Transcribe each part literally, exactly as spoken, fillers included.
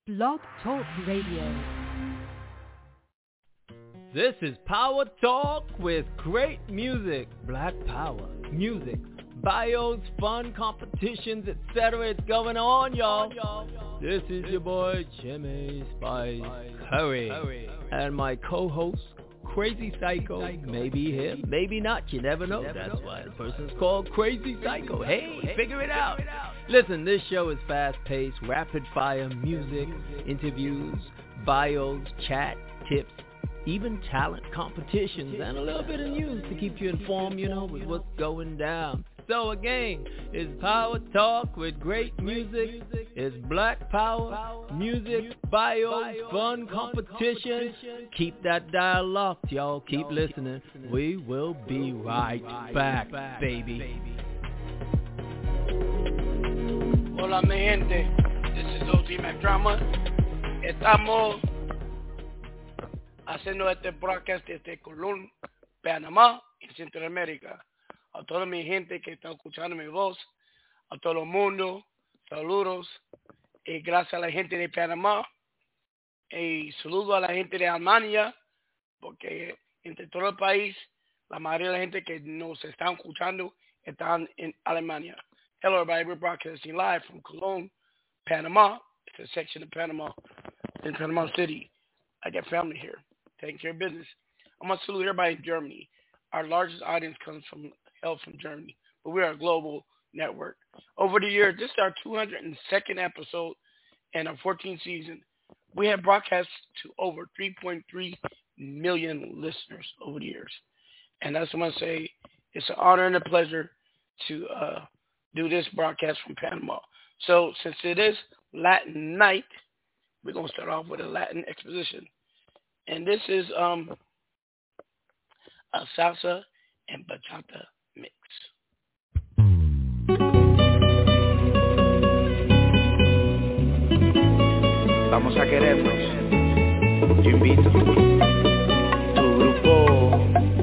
Blog Talk Radio. This is Power Talk with great music, Black Power, music, bios, fun competitions, et cetera. It's going on, y'all. This is your boy Jimmy Spice Curry, and my co-host, Crazy Psycho. Maybe him, maybe not. You never know. That's why the person's called Crazy Psycho. Hey, figure it out. Listen, this show is fast-paced, rapid-fire music, interviews, bios, chat, tips, even talent competitions, and a little bit of news to keep you informed, you know, with what's going down. So again, it's Power Talk with great music. It's Black Power, music, bios, fun competition. Keep that dial locked, y'all. Keep listening. We will be right back, baby. Hola, mi gente. This is O T Mac Drama. Estamos haciendo este broadcast desde Colón, Panamá, en Centroamérica. A toda mi gente que está escuchando mi voz, a todo el mundo, saludos, y gracias a la gente de Panamá, y saludo a la gente de Alemania, porque entre todo el país, la mayoría de la gente que nos están escuchando están en Alemania. Hello everybody, we're broadcasting live from Colón, Panama. It's a section of Panama, in Panama City. I got family here, taking care of business. I'm going to salute everybody in Germany. Our largest audience comes from hell from Germany, but we are a global network. Over the years, this is our two hundred second episode and our fourteenth season. We have broadcast to over three point three million listeners over the years. And that's what I say. It's an honor and a pleasure to uh, do this broadcast from Panama. So since it is Latin night, we're going to start off with a Latin exposition. And this is um, a salsa and bachata mix. Vamos a querernos. Yo invito tu grupo.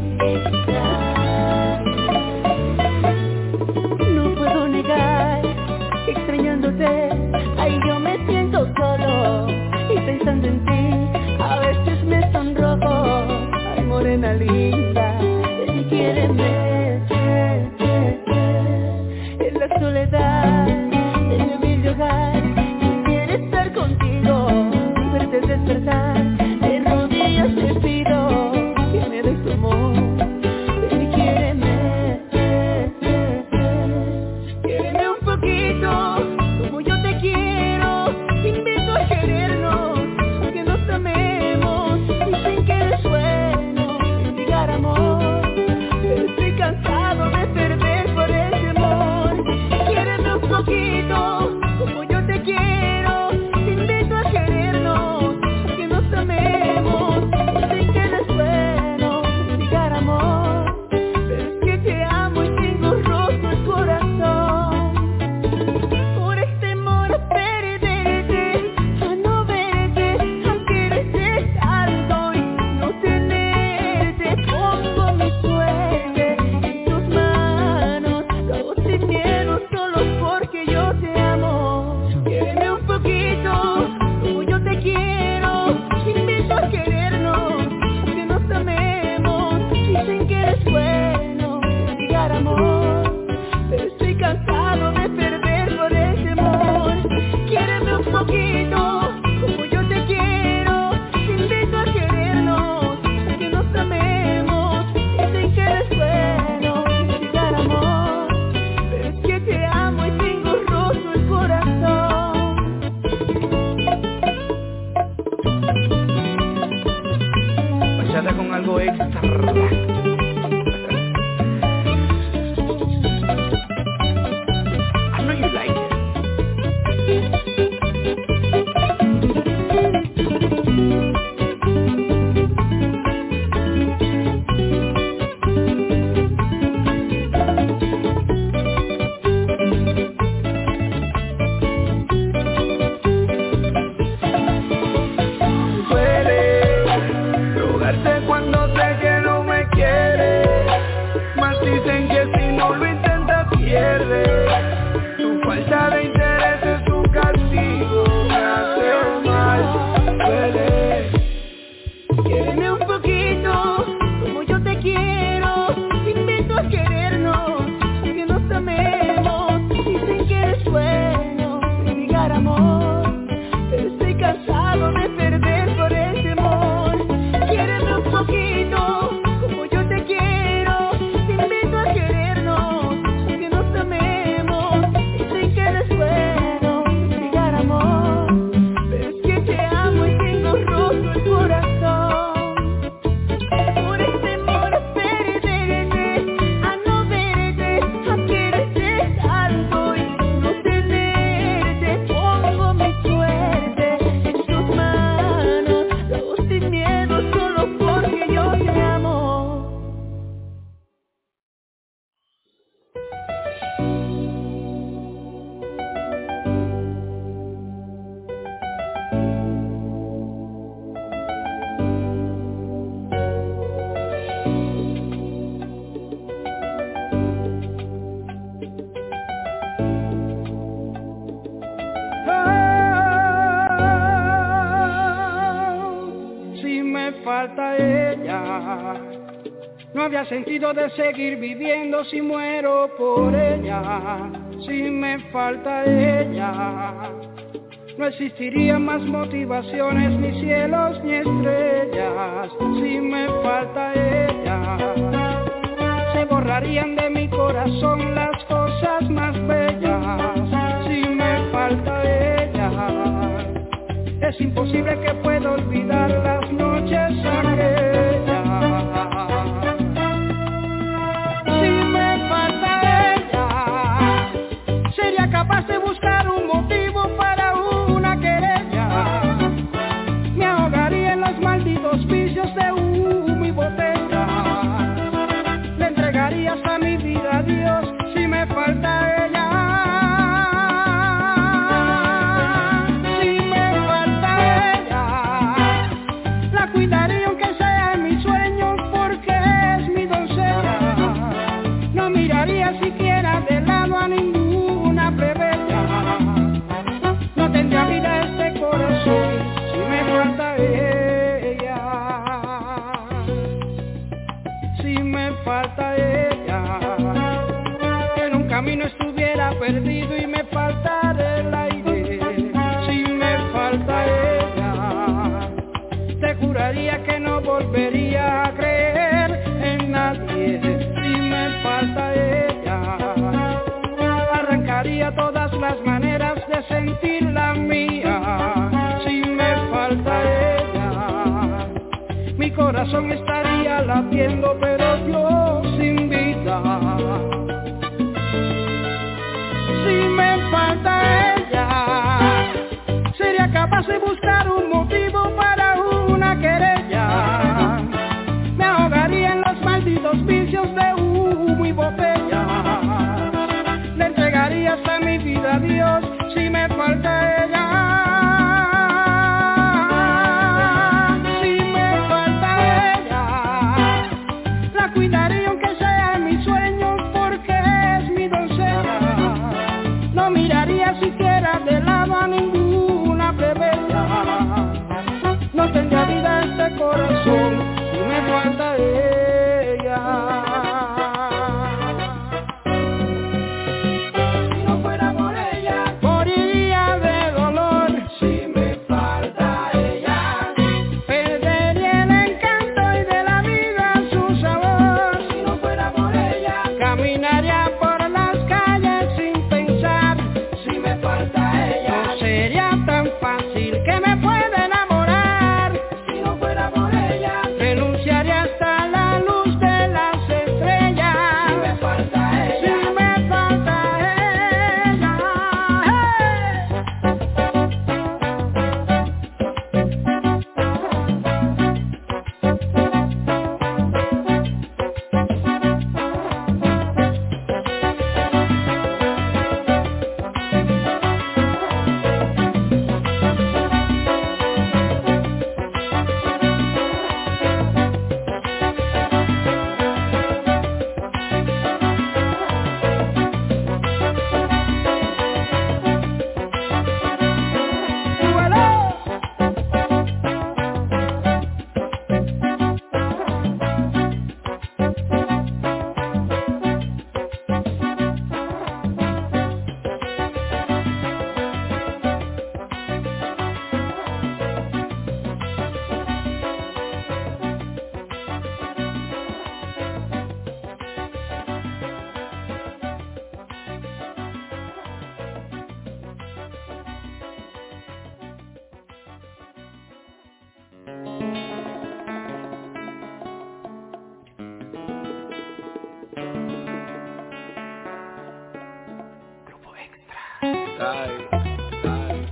No puedo negar que extrañándote, ahí yo me siento solo y pensando en ti, a veces me sonrojo. Ay, morena linda, si quieres en la soledad de mi humilde hogar, quisiera estar contigo, verte despertar, de rodillas te pido que me des tu amor, si quieres quiereme un poquito, como yo te quiero, te invito a querernos, que nos amemos, dicen que eres bueno, llegar amor, pero estoy cansado de perder por ese amor. Quiéreme un poquito, como yo te quiero, te invito a querernos, que nos amemos, dicen que eres bueno, llegar amor, pero es que te amo y tengo roto el corazón. Por este amor a perderte, a no verte, a quererte tanto y no tenerte, pongo mi suerte en tus manos, lo hago sin miedo solo porque yo te amo. Quiéreme un poquito, como yo te quiero, te invito a querernos, que nos amemos, dicen que eres bueno, llegar amor, pero estoy cansado de perder por ese amor. Quiéreme un poquito, como yo te quiero, te invito a querernos, que nos amemos, dicen que eres bueno, llegar amor, pero es que te amo y tengo roto el corazón. Bachata con algo extra. I know you like it. Duele rogarte cuando sé que no me quieres. falta ella. No había sentido de seguir viviendo si muero por ella. Si me falta ella, no existirían más motivaciones, ni cielos, ni estrellas. Si me falta ella, se borrarían de mi corazón las cosas más bellas. Si me falta ella, es imposible que pueda olvidar las noches aquellas. Si me falta ella, sería capaz de buscar un motivo para una querella. Me ahogaría en los malditos vicios de humo y botella. Le entregaría hasta mi vida a Dios si me falta ella. Cuidaría aunque sea en mis sueños porque es mi doncella. No miraría siquiera de lado a ninguna plebeya. No tendría vida este corazón si me falta ella. Si me falta ella, que en un camino estuviera perdido y me faltara el aire. Si me falta ella, te juraría que no volvería a creer en nadie. Si me falta ella, arrancaría todas las maneras de sentir la mía. Si me falta ella, mi corazón estaría latiendo pero yo sin vida. Si me falta ella, sería capaz de buscar un motivo para una querella. Me ahogaría en los malditos vicios de humo y botella. Le entregaría hasta mi vida a Dios si me falta ella. Si me falta ella, la cuidaría aunque sea en mis sueños porque es mi doncella. No miraría siquiera de lado a ninguna plebeya. No tendría vida este corazón si me falta ella. Si no fuera por ella, moriría de dolor. Si me falta ella, perdería el encanto y de la vida su sabor. Si no fuera por ella, caminaría por las calles sin pensar. Si me falta ella, no sería tan fácil que me pueda enamorar. Si no fuera por ella, renunciaría hasta la luz de las estrellas. Si me falta ella, si me falta ella, Ay, ay.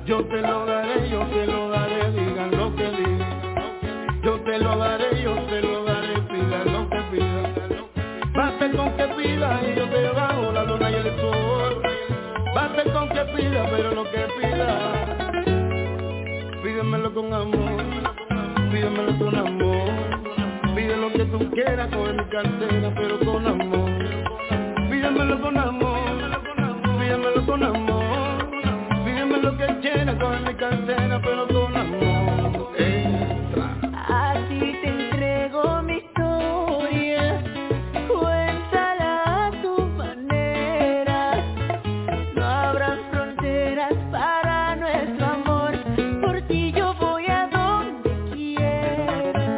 Yo te lo daré, yo te lo daré, digan lo que digan. Yo te lo daré, yo te lo daré, pidan lo que pidan. Basta con que pida y yo te bajo la luna y el sol. Basta con que pida, pero lo que pida, pídemelo con amor, pídemelo con amor. Pide lo que tú quieras, coge mi cartera, pero con amor. Pídemelo con amor, pídemelo con amor. Pídeme lo que quieras, coge mi cartera, pero con amor. Entra. Así te entrego mi historia, cuéntala a tu manera. No habrán fronteras para nuestro amor, por ti yo voy a donde quiera.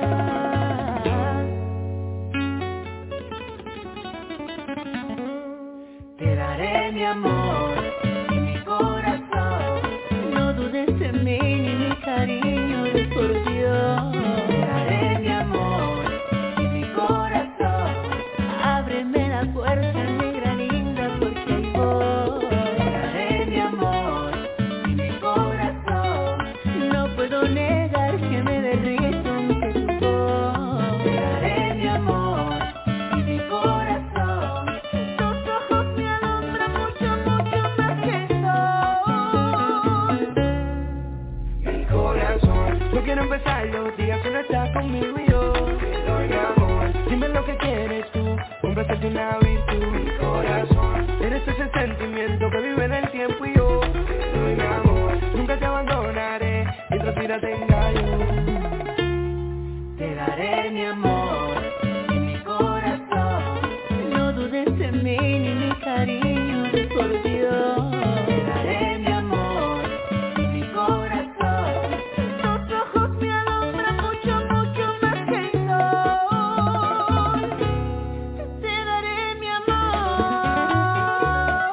Te daré mi amor y mi corazón, no dudes en mí ni mi cariño de por Dios. Te daré mi amor y mi corazón, ábreme la puerta, negra linda, porque ahí voy. Te daré mi amor y mi corazón, no puedo negar que me derrito ante tu voz. Te daré mi amor y mi corazón, tus ojos me alumbran mucho, mucho más que el sol. Mi corazón, yo quiero empezar los días que no estás conmigo y yo te doy amor. Dime lo que quieres tú, un placer de una virtud. Mi corazón, eres ese sentimiento que vive en el tiempo y yo te doy amor. Nunca te abandonaré mientras vida tenga yo. Te daré mi amor y mi corazón, no dudes en mí ni mi cariño de por Dios. Te daré mi amor y mi corazón, tus ojos me alumbran mucho, mucho más que el sol. Te daré mi amor.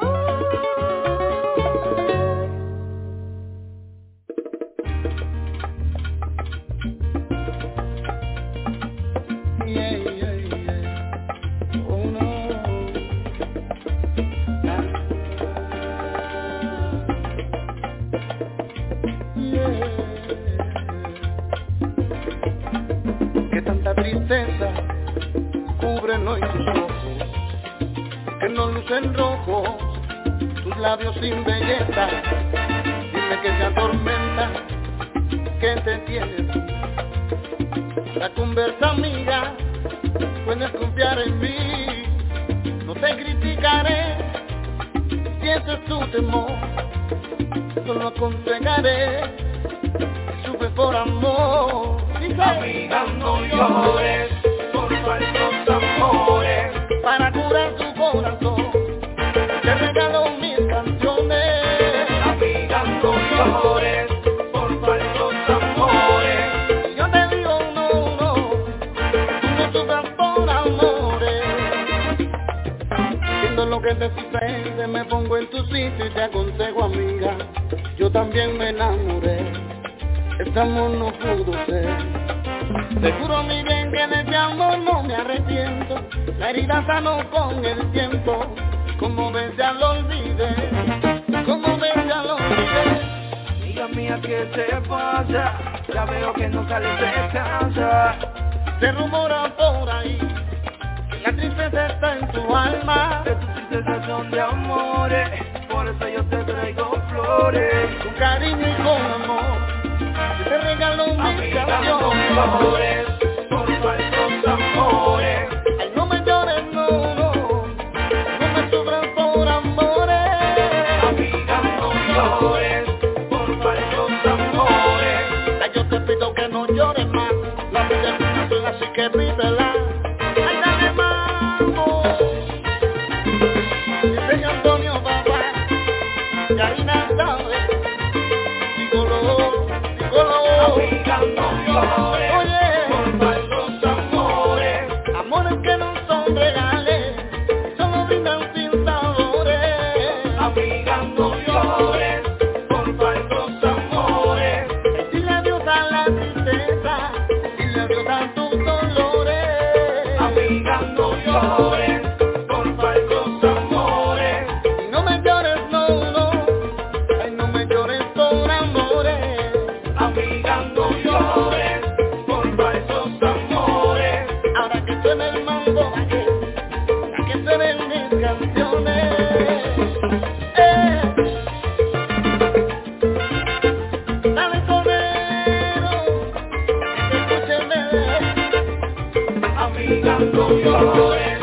Yeah, yeah, yeah. Oh no. Yeah. Que tanta tristeza cubre hoy tus ojos, que no lucen rojos tus labios sin belleza. Dime que te atormenta, que te tienes tú. La conversa amiga, puedes confiar en mí. No te criticaré si ese es tu temor. Solo aconsejaré, sufre por amor. Amiga, no llores por falsos amores. Para curar tu corazón, te regalo mis canciones. Amiga, no llores por falsos amores. Yo te digo no, no, tú no sufras por amores. Viendo lo que te sucede, me pongo en tu sitio y te aconsejo, amiga. Yo también me enamoré, este amor no pudo ser. Seguro mi bien que de ese amor no me arrepiento. La herida sanó con el tiempo. Como ves ya lo olvidé, como ves ya lo olvidé. Amiga mía, ¿qué te pasa? Ya veo que no sales de casa. Se rumora por ahí que la tristeza está en tu alma. De tus tristezas son de amores, por eso yo te traigo flores. Con cariño y con amor, yo te regalo mis Amiga, no canciones. llores por falsos amores. Ay, no me llores, no, no, no me sufras por amores. Amiga, no llores por falsos amores. Ay, yo te pido que no llores más. La vida es una canción, así que vívela. Ay, dale mambo. Dice Antonio papá, y ahí nada, dígolo, dígolo. Amiga, no llores Oye, por falsos amores. amores que no son reales, solo brindan sin sabores. Amiga, no llores por falsos amores. Dile adiós a la tristeza, dile adiós a tus dolores. Amiga, no llores por falsos amores. Y no me llores, no, no, ay, no me llores por amor. llores por falsos amores. Ahora que suena el mambo, para que suenen mis canciones. Eh. Dale sonero, que te escuchen, bebé. Amiga, no llores.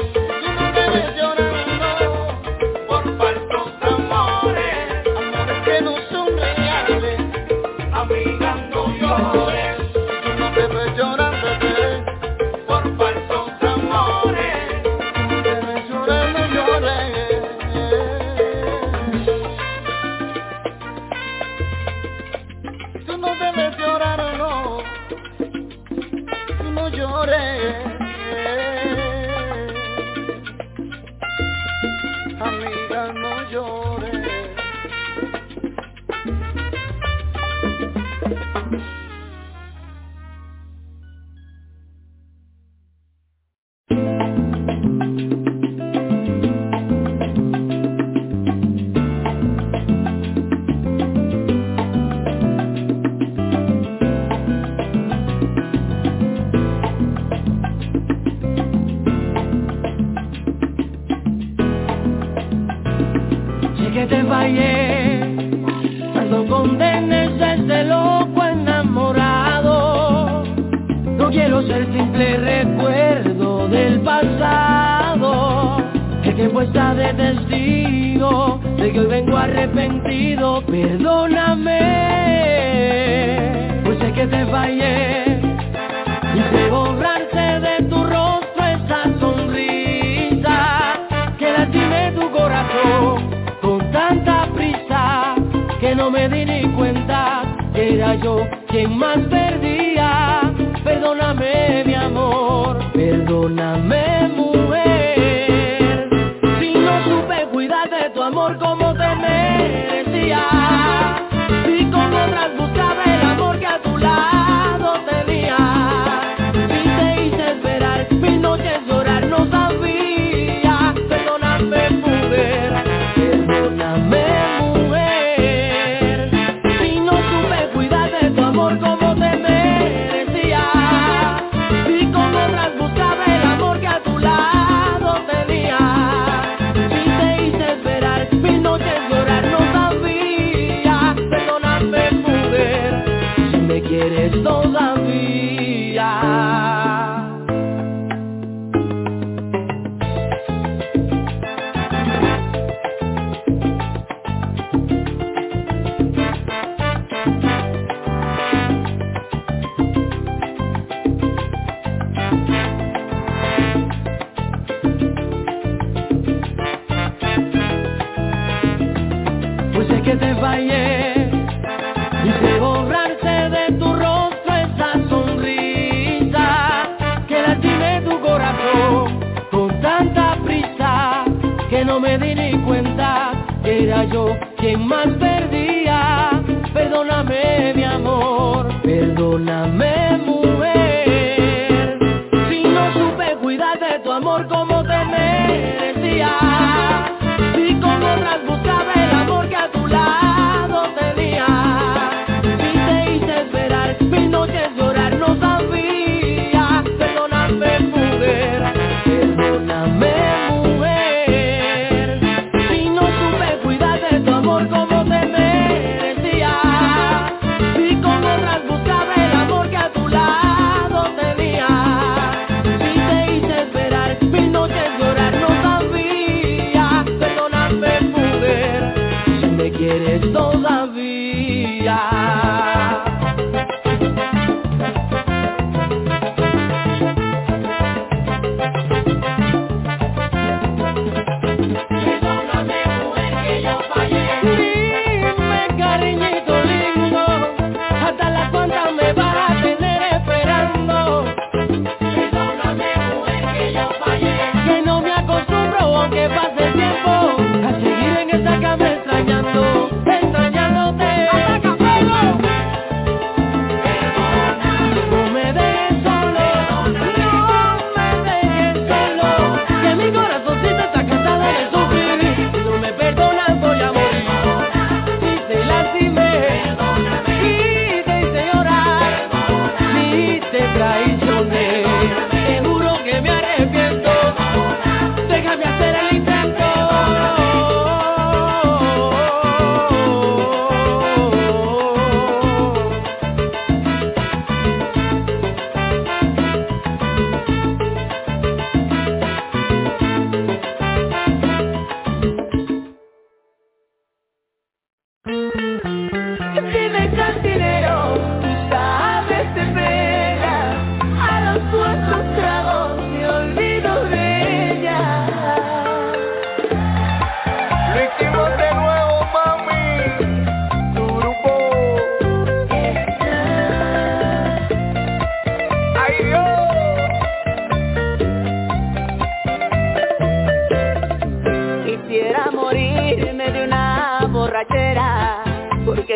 Extrañándote, extrañándote.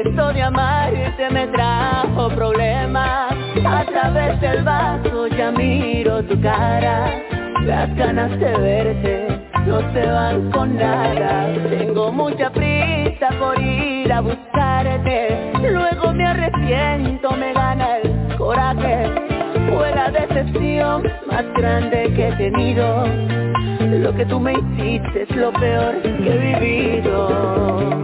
esto de amarte me trajo problemas. A través del vaso ya miro tu cara. Las ganas de verte no se van con nada. Tengo mucha prisa por ir a buscarte. Luego me arrepiento, me gana el coraje. Fue la decepción más grande que he tenido. Lo que tú me hiciste es lo peor que he vivido.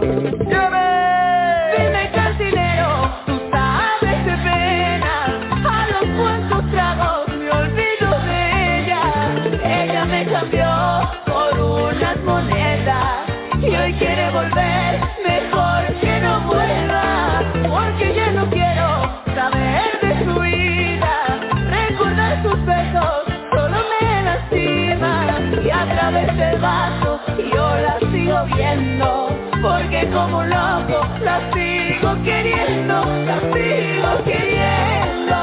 Dime, cantinero, tú sabes de pena. A los cuantos tragos me olvido de ella. Ella me cambió por unas monedas y hoy quiere volver, mejor que no vuelva. Porque ya no quiero saber de su vida. Recordar sus besos solo me lastima. Y a través del vaso yo la sigo viendo. Porque como un loco la sigo queriendo, la sigo queriendo.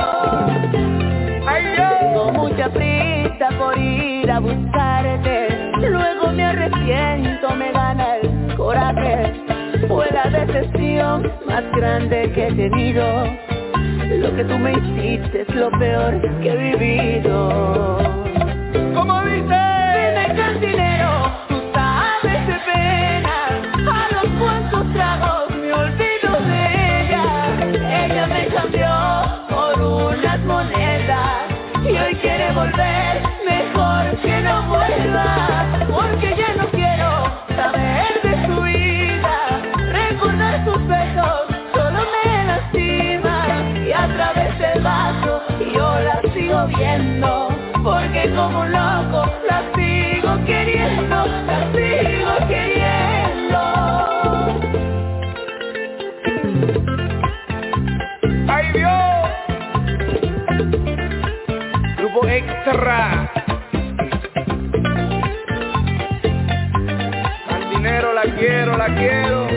Tengo mucha prisa por ir a buscarte. Luego me arrepiento, me gana el coraje. Fue la decepción más grande que he tenido. Lo que tú me hiciste es lo peor que he vivido. ¿Cómo dice? Dime, cantinero, tú sabes de pena. A los cuantos tragos me olvido de ella. Ella me cambió por unas monedas y hoy quiere volver, mejor que no vuelva. Porque ya no quiero saber de su vida. Recordar sus besos solo me lastima. Y a través del vaso yo la sigo viendo. Porque como un loco la sigo queriendo, la sigo queriendo. ¡Ay, Dios! Grupo Extra. Al dinero la quiero, la quiero.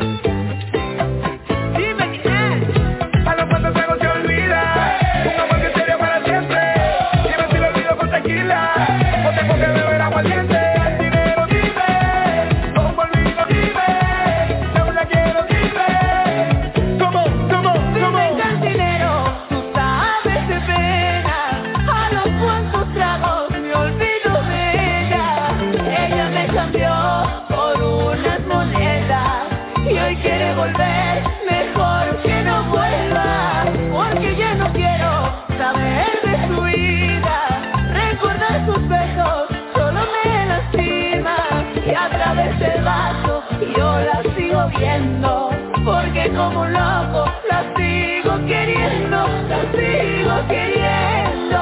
Dime qué. A los cuantos tragos se olvida. Un amor que sería para siempre. Dime si lo olvido con tequila o tengo que beber aguardiente. Al dinero dime, como olvido dime. No la quiero dime. ¿Cómo, cómo, cómo? Dime, cantinero, tú sabes de pena. A los cuantos tragos me olvido de ella. Ella me cambió por unas monedas y hoy quiere volver, mejor que no vuelva. Porque ya no quiero saber de su vida. Recordar sus besos solo me lastima. Y a través del vaso yo la sigo viendo. Porque como un loco la sigo queriendo, la sigo queriendo.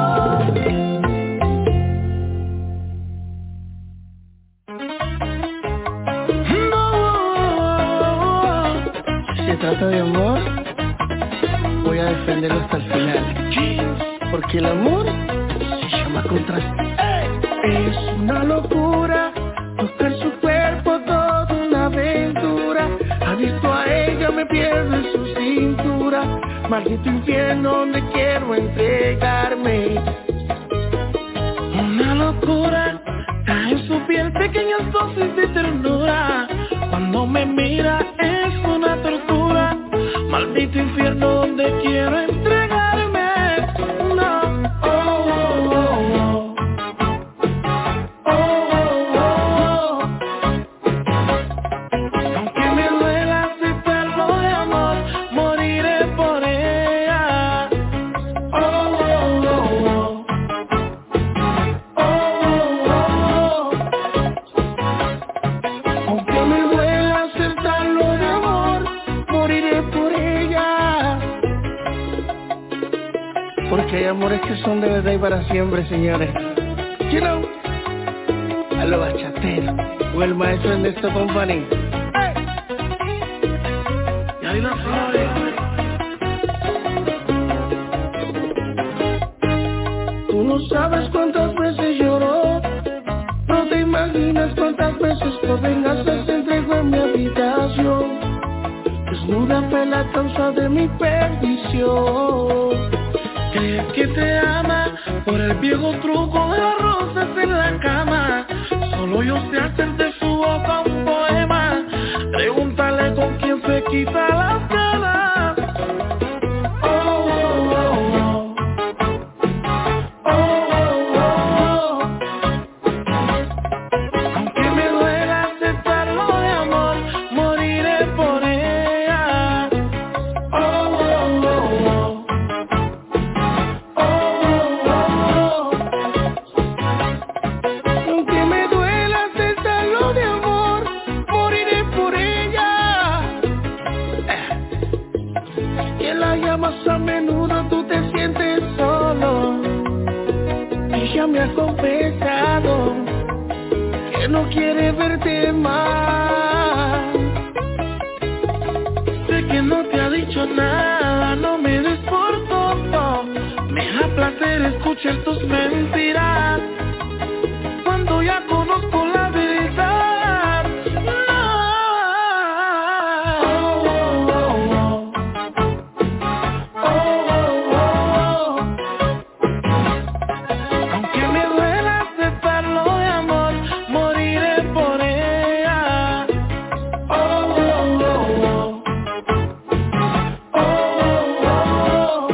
Se trata de amor, voy a defenderlo hasta el final. Porque el amor se llama contraste. Es una locura tocar su cuerpo, toda una aventura. Adicto a ella me pierdo en su cintura. Maldito infierno donde quiero entregarme. Una locura, cae en su piel pequeñas dosis de ternura. Cuando me mira es una tortura. Maldito infierno donde quiero entregarme. No, oh, oh, oh, oh, oh, oh. Aunque me duela aceptarlo de amor, moriré por ella. Oh, oh, oh, oh, oh, oh. Aunque me duela aceptarlo de amor, moriré por ella. Porque hay amores que son de verdad y para siempre, señores. You know, a lo bachatero o el maestro en esta compañía. Hey. Y ahí las flores. Tú no sabes cuántas veces lloró. No te imaginas cuántas veces por venganza se entregó en mi habitación. Desnuda fue la causa de mi perdición. Crees que te ama por el viejo truco de las rosas en la cama. Solo yo sé hacer de su boca un poema. Pregúntale con quién fue quita las ganas. Oh, oh, oh, oh. Oh, oh, oh. Aunque me duela aceptarlo de amor, moriré por ella. Oh, oh, oh, oh. Oh, oh, oh. Aunque me duela aceptarlo de amor, moriré por ella. Y en las llamas a menudo tú te sientes solo. Ella me ha confesado que no quiere verte más. Sé que no te ha dicho nada, no me des por tonto. Me da placer escuchar tus mentiras cuando ya conozco la verdad. No. Oh, oh, oh, oh. Oh, oh, oh. Aunque me duela aceptarlo de amor, moriré por ella. Oh, oh, oh, oh. Oh, oh, oh.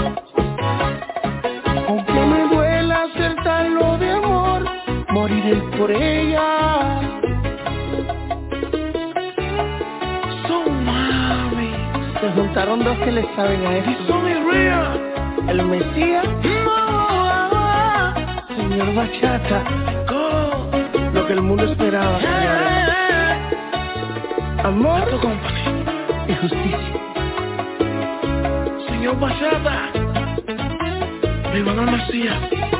Aunque me duela aceptarlo de amor, moriré por ella. So mami, se juntaron dos que le saben a eso. Son real. El Mesías, no. Señor Bachata, go. Lo que el mundo esperaba, señores. Amor y justicia. Señor Bachata, viva el Mesías.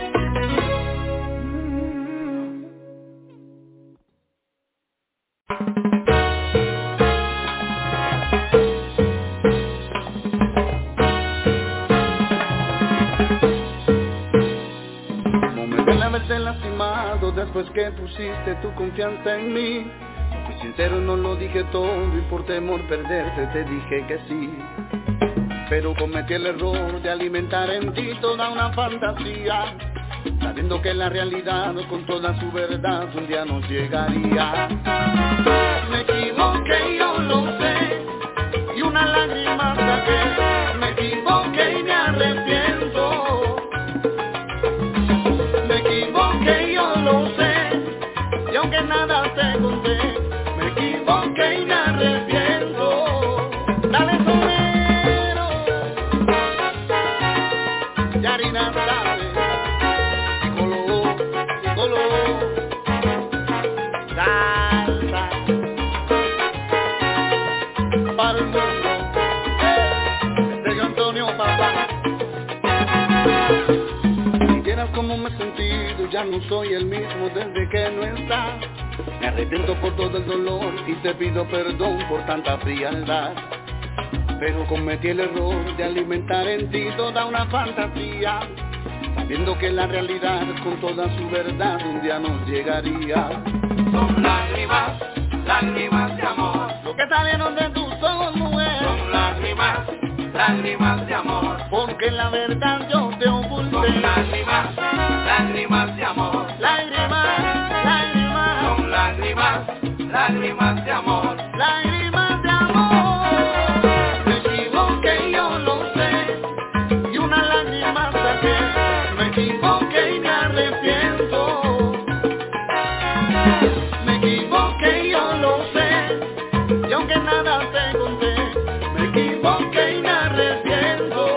No me duele haberte lastimado después que pusiste tu confianza en mí. Fui sincero, no lo dije todo y por temor perderte te dije que sí. Pero cometí el error de alimentar en ti toda una fantasía, sabiendo que la realidad con toda su verdad un día nos llegaría. Me equivoqué, yo lo sé, y una lágrima saqué. Me equivoqué y me arrepiento. Me equivoqué, yo lo sé, y aunque nada te conté, me equivoqué y me arrepiento. Dale sonero, y harina sabe, y color, y color, salsa, para el mundo, de Antonio Papá. Si vieras cómo me he sentido, ya no soy el mismo desde que no estás. Me arrepiento por todo el dolor y te pido perdón por tanta frialdad. Pero cometí el error de alimentar en ti toda una fantasía, sabiendo que la realidad con toda su verdad un día nos llegaría. Son lágrimas, lágrimas de amor, lo que salieron de tus ojos, mujer. Son lágrimas, lágrimas de amor, porque la verdad yo te oculté. Son lágrimas, lágrimas de amor, lágrimas, lágrimas. Son lágrimas, lágrimas de amor, lágrimas de amor. Me equivoqué, yo lo sé, y una lágrima saqué. Me equivoqué y me arrepiento. Me equivoqué, yo lo sé, y aunque nada te conté, me equivoqué y me arrepiento.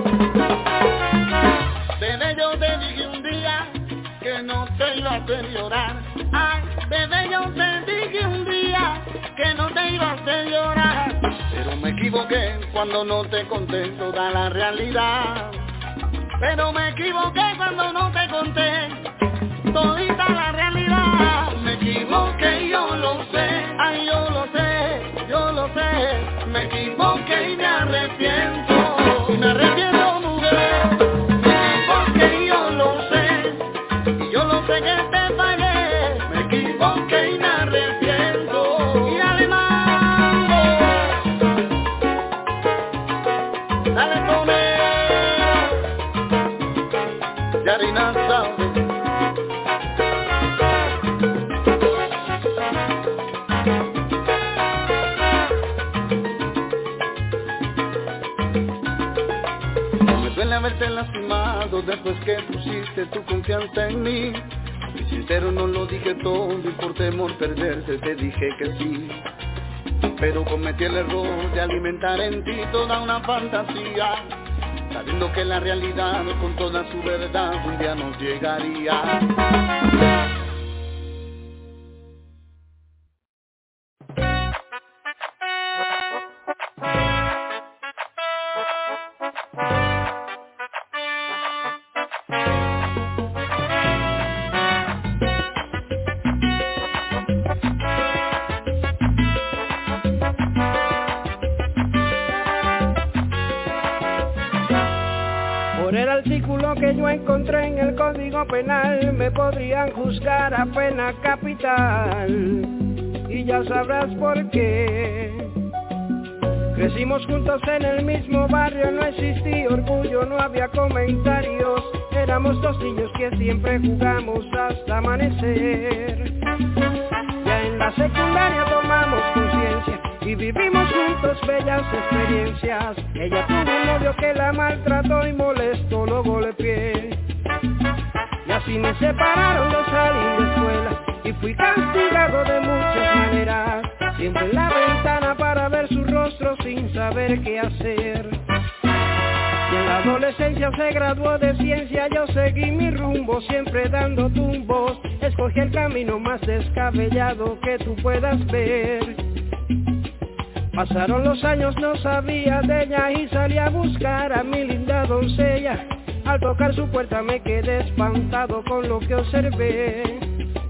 Bebé, yo te dije un día que no te iba a hacer llorar. Ay, bebé, yo te dije un día que no te iba a hacer llorar. Pero me equivoqué cuando no te conté toda la realidad. Pero me equivoqué cuando no te conté todita la realidad. Me equivoqué, yo lo sé, ay, yo lo sé, yo lo sé. Me equivoqué y me arrepiento, me arrepiento, mujer. Me equivoqué, yo lo sé, y yo lo sé que te fallé. Me equivoqué y me arrepiento. Y dale mambo, dale comer, y harina sabe. haberte lastimado después que pusiste tu confianza en mí. Y sincero no lo dije todo y por temor perderte te dije que sí. Pero cometí el error de alimentar en ti toda una fantasía, sabiendo que la realidad con toda su verdad un día nos llegaría. Que yo encontré en el Código Penal me podrían juzgar a pena capital, y ya sabrás por qué. Crecimos juntos en el mismo barrio, no existía orgullo, no había comentarios, éramos dos niños que siempre jugamos hasta amanecer. Ya en la secundaria tomamos conciencia y vivimos juntos bellas experiencias. Ella tuvo un novio que la maltrató y molestó, lo golpeé. Y así me separaron de salir de escuela y fui castigado de muchas maneras. Siempre en la ventana para ver su rostro sin saber qué hacer. Y en la adolescencia se graduó de ciencia, yo seguí mi rumbo siempre dando tumbos. Escogí el camino más descabellado que tú puedas ver. Pasaron los años, no sabía de ella y salí a buscar a mi linda doncella. Al tocar su puerta me quedé espantado con lo que observé.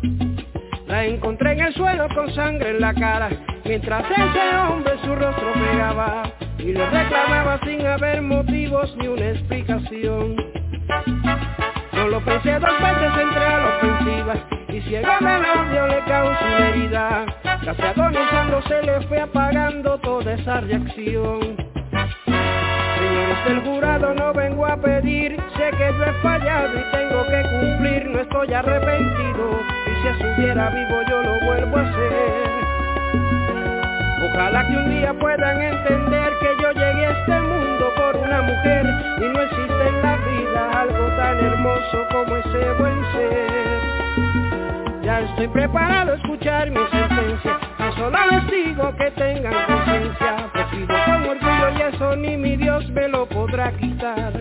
La encontré en el suelo con sangre en la cara, mientras ese hombre su rostro pegaba y le reclamaba sin haber motivos ni una explicación. Solo pensé dos veces, entré a la ofensiva y ciego del odio le causó una herida. Casi agonizando se le fue apagando toda esa reacción. Señores del jurado, no vengo a pedir, sé que yo he fallado y tengo que cumplir, no estoy arrepentido y si estuviera vivo yo lo vuelvo a hacer. Ojalá que un día puedan entender que yo llegué a este mundo por una mujer y no existe en la vida algo tan hermoso como ese buen ser. Ya estoy preparado a escuchar mi sentencia, tan solo les digo que tengan conciencia, pues vivo con orgullo y eso ni mi Dios me lo podrá quitar.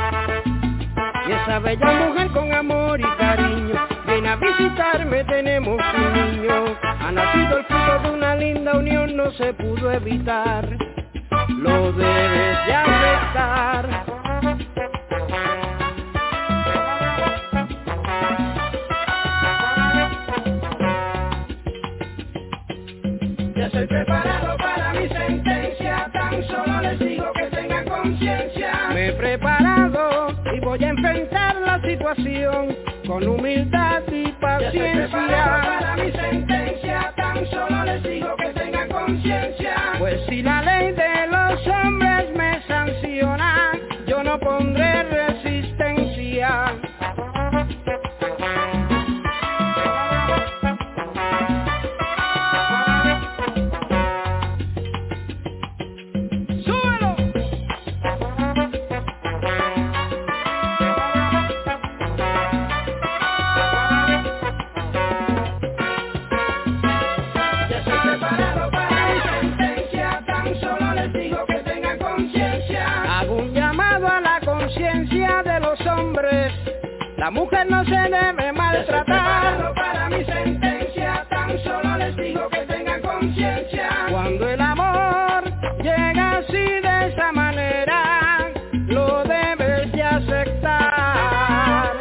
Y esa bella mujer con amor y cariño viene a visitarme, tenemos un niño. Ha nacido el fruto de una linda unión, no se pudo evitar. Lo debes de aceptar. Ya estoy preparado para mi sentencia, tan solo les digo que tengan conciencia. Me he preparado y voy a enfrentar la situación con humildad y paciencia. Ya estoy preparado para mi sentencia, tan solo les digo que tengan conciencia. Pues si la ley de los hombres me sanciona, yo no pondré resistencia. La mujer no se debe maltratar. Para mi sentencia, tan solo les digo que tengan conciencia. Cuando el amor llega así de esa manera, lo debes de aceptar.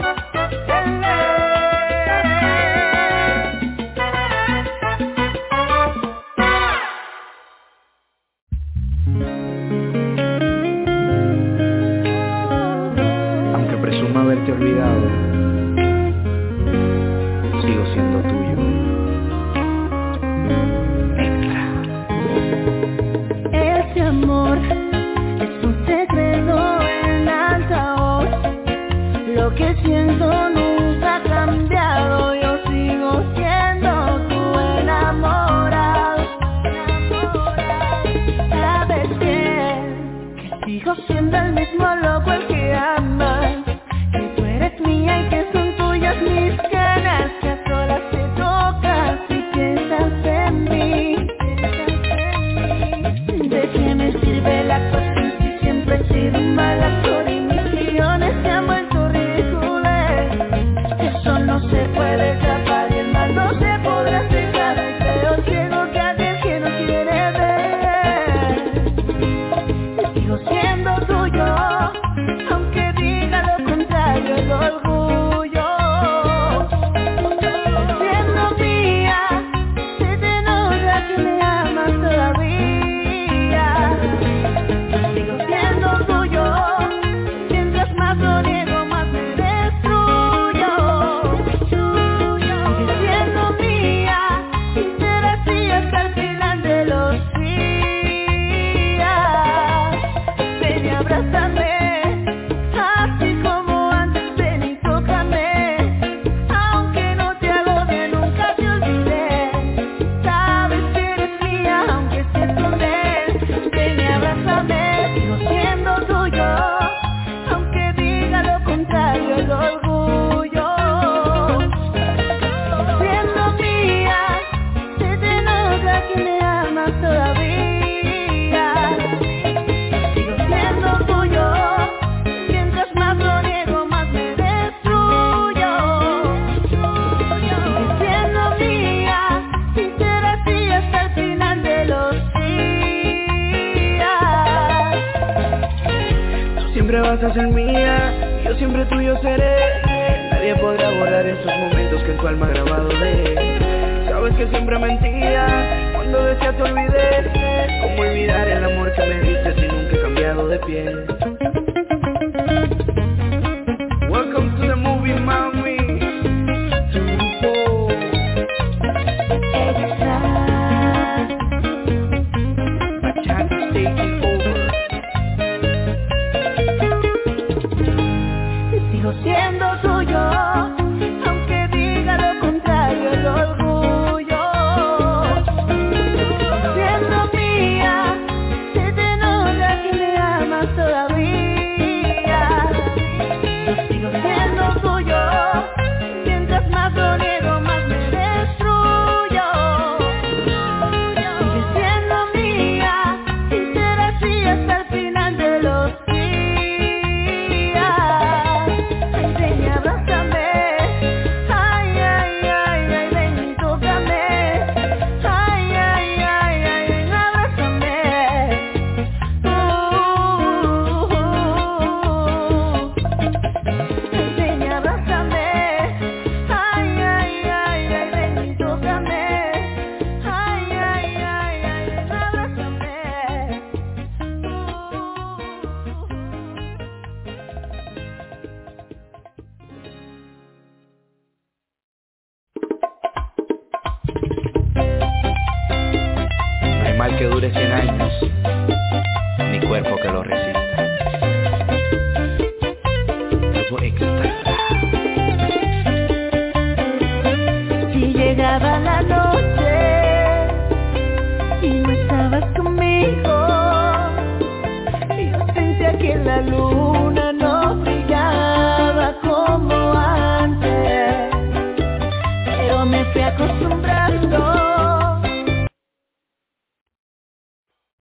Aunque presuma haberte olvidado, sigo siendo tuyo. Extra. Ese amor es un secreto en alta voz. Lo que siento nunca ha cambiado. Yo sigo siendo tu enamorado. Sabes bien que sigo siendo el mismo loco el que ama. siempre vas a ser mía, y yo siempre tuyo seré. Nadie podrá borrar esos momentos que en tu alma grabado de. Sabes que siempre mentía cuando decía te olvidé. ¿Cómo olvidar el amor que me diste si nunca he cambiado de piel? Welcome to the movie, mami. Triunfo. Bachata taking over. Sigo siendo tuyo, aunque diga lo contrario el orgullo. Siendo mía, se te nota que me amas todavía. Sigo siendo tuyo, mientras más lo niego, más me destruyo. Sigue siendo mía, y será así hasta el final de los días. Ay, ven y abrázame, ay, ay, ay, ay, ven y tócame, ay, ay, ay, ay, ven, abrázame. Uh, uh, uh. Ay, ven y abrázame, ay, ay, ay, ay, ven y tócame, ay, ay, ay, ay, ven, abrázame. No hay mal que dure cien años, ni cuerpo que lo resista. Algo extra. Si llegaba la noche y no estabas conmigo, yo sentía que la luz